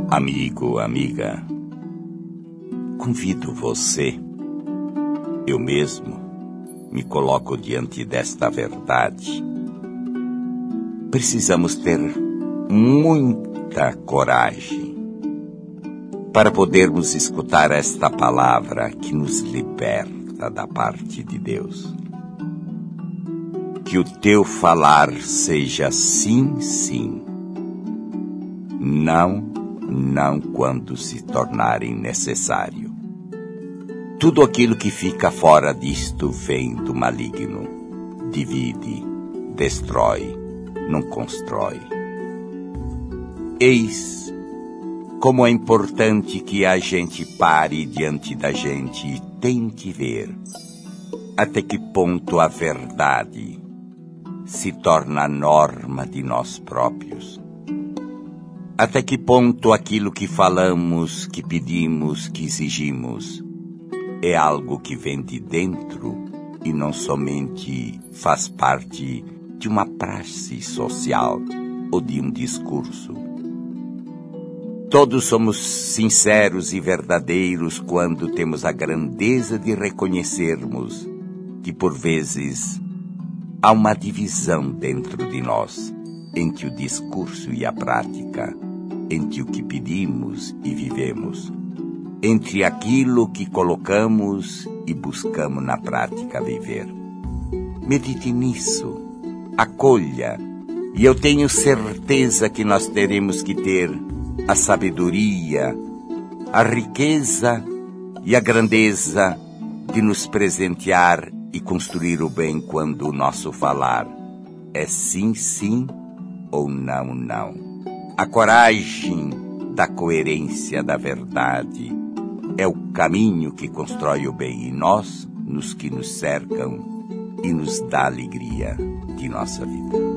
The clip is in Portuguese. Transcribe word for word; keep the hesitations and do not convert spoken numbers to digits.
Amigo, amiga, convido você, eu mesmo, me coloco diante desta verdade. Precisamos ter muita coragem para podermos escutar esta palavra que nos liberta da parte de Deus. Que o teu falar seja sim, sim, não, não quando se tornarem necessário. Tudo aquilo que fica fora disto vem do maligno. Divide, destrói, não constrói. Eis como é importante que a gente pare diante da gente e tente ver até que ponto a verdade se torna a norma de nós próprios. Até que ponto aquilo que falamos, que pedimos, que exigimos, é algo que vem de dentro e não somente faz parte de uma praxe social ou de um discurso. Todos somos sinceros e verdadeiros quando temos a grandeza de reconhecermos que, por vezes, há uma divisão dentro de nós entre o discurso e a prática, entre o que pedimos e vivemos, entre aquilo que colocamos e buscamos na prática viver. Medite nisso, acolha, e eu tenho certeza que nós teremos que ter a sabedoria, a riqueza e a grandeza de nos presentear e construir o bem quando o nosso falar é sim, sim ou não, não. A coragem da coerência da verdade é o caminho que constrói o bem em nós, nos que nos cercam e nos dá alegria de nossa vida.